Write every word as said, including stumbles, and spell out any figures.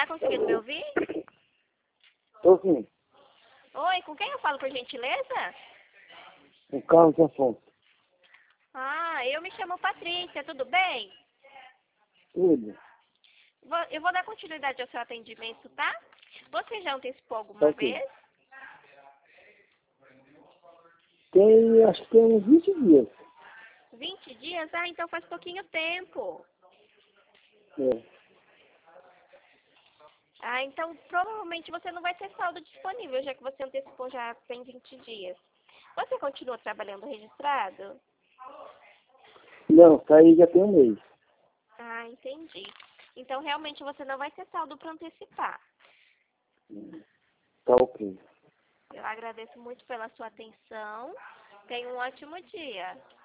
Tá conseguindo me ouvir? Tô sim. Oi, com quem eu falo, por gentileza? O Carlos Afonso. Ah, eu me chamo Patrícia, tudo bem? Tudo. Vou- Eu vou dar continuidade ao seu atendimento, tá? Você já antecipou Tá alguma ok. vez? Tem, acho que tem uns vinte dias. vinte dias? Ah, então faz pouquinho tempo. É. Ah, então provavelmente você não vai ter saldo disponível, já que você antecipou já tem vinte dias. Você continua trabalhando registrado? Não, saí já tem um mês. Ah, entendi. Então realmente você não vai ter saldo para antecipar. Tá ok. Eu agradeço muito pela sua atenção. Tenha um ótimo dia.